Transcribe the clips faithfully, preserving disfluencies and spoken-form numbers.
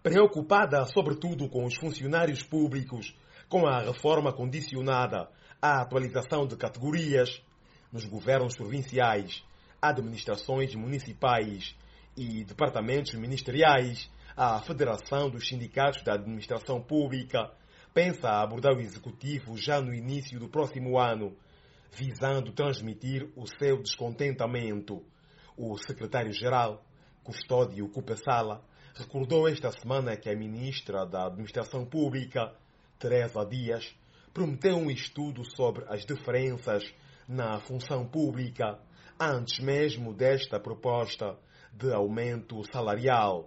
Preocupada sobretudo com os funcionários públicos, com a reforma condicionada à atualização de categorias nos governos provinciais, administrações municipais e departamentos ministeriais, a Federação dos Sindicatos da Administração Pública pensa abordar o Executivo já no início do próximo ano, visando transmitir o seu descontentamento. O secretário-geral, Custódio Cupessala, recordou esta semana que a ministra da Administração Pública, Teresa Dias, prometeu um estudo sobre as diferenças na função pública antes mesmo desta proposta de aumento salarial.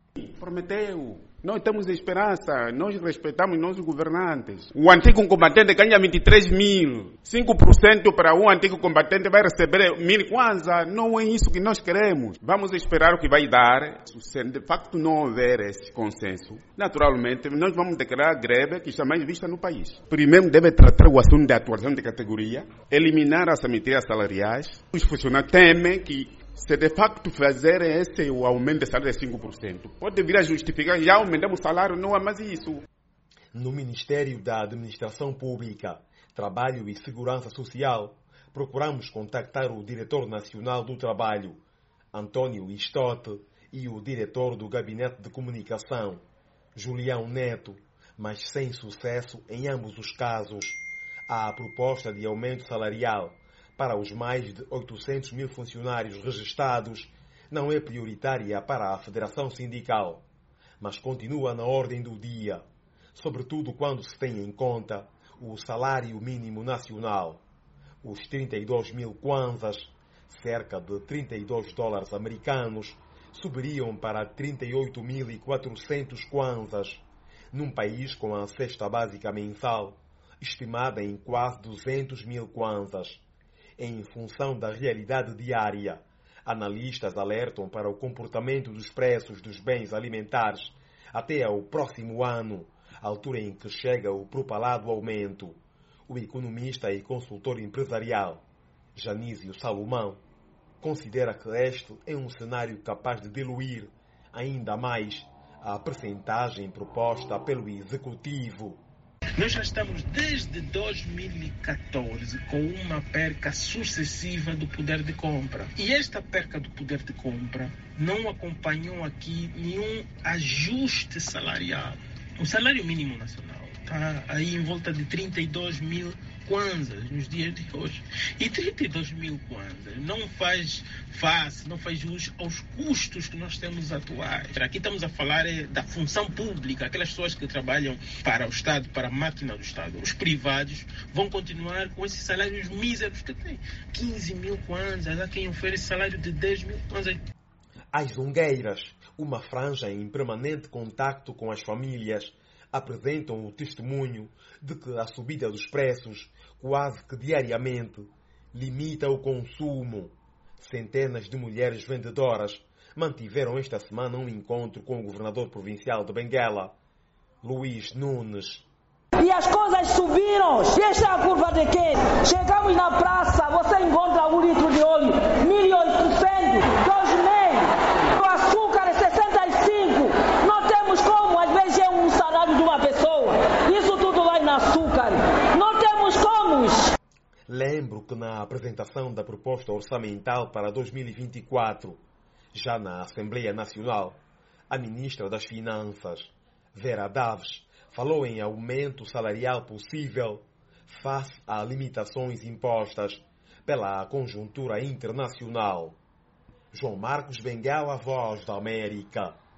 Prometeu. Nós temos esperança, nós respeitamos nossos governantes. O antigo combatente ganha vinte e três mil. cinco por cento para um antigo combatente vai receber mil kwanza. Não é isso que nós queremos. Vamos esperar o que vai dar. Se de facto não houver esse consenso, naturalmente nós vamos declarar greve que está mais vista no país. Primeiro deve tratar o assunto da atualização de categoria, eliminar as assimetrias salariais. Os funcionários temem que se de facto fazer esse o aumento de salário de cinco por cento, pode vir a justificar, já aumentamos o salário, não é mais isso. No Ministério da Administração Pública, Trabalho e Segurança Social, procuramos contactar o Diretor Nacional do Trabalho, Antônio Istote, e o Diretor do Gabinete de Comunicação, Julião Neto, mas sem sucesso em ambos os casos. A proposta de aumento salarial para os mais de oitocentos mil funcionários registados não é prioritária para a Federação Sindical, mas continua na ordem do dia, sobretudo quando se tem em conta o salário mínimo nacional. Os trinta e dois mil kwanzas, cerca de trinta e dois dólares americanos, subiriam para trinta e oito mil e quatrocentos kwanzas, num país com a cesta básica mensal estimada em quase duzentos mil kwanzas. Em função da realidade diária, analistas alertam para o comportamento dos preços dos bens alimentares até ao próximo ano, altura em que chega o propalado aumento. O economista e consultor empresarial, Janísio Salomão, considera que este é um cenário capaz de diluir ainda mais a percentagem proposta pelo Executivo. Nós já estamos desde dois mil e catorze com uma perca sucessiva do poder de compra. E esta perca do poder de compra não acompanhou aqui nenhum ajuste salarial. O salário mínimo nacional está aí em volta de trinta e dois mil kwanzas nos dias de hoje. E trinta e dois mil kwanzas não faz face, não faz jus aos custos que nós temos atuais. Aqui estamos a falar é, da função pública, aquelas pessoas que trabalham para o Estado, para a máquina do Estado. Os privados vão continuar com esses salários míseros que têm. quinze mil kwanzas, há quem oferece salário de dez mil kwanzas. As Zongueiras, uma franja em permanente contacto com as famílias, apresentam o testemunho de que a subida dos preços, quase que diariamente, limita o consumo. Centenas de mulheres vendedoras mantiveram esta semana um encontro com o governador provincial de Benguela, Luís Nunes. E as coisas subiram. E esta é a curva de quê? Chegamos na praça, você encontra um litro de óleo, mil e oitocentos, dois mil. O açúcar é sessenta e cinco. Não temos como, às vezes é um salário de uma pessoa. Isso tudo vai no açúcar. Não temos como. Lembro que na apresentação da proposta orçamental para dois mil e vinte e quatro, já na Assembleia Nacional, a ministra das Finanças, Vera Daves, falou em aumento salarial possível face a limitações impostas pela conjuntura internacional. João Marcos Benguela, Voz da América.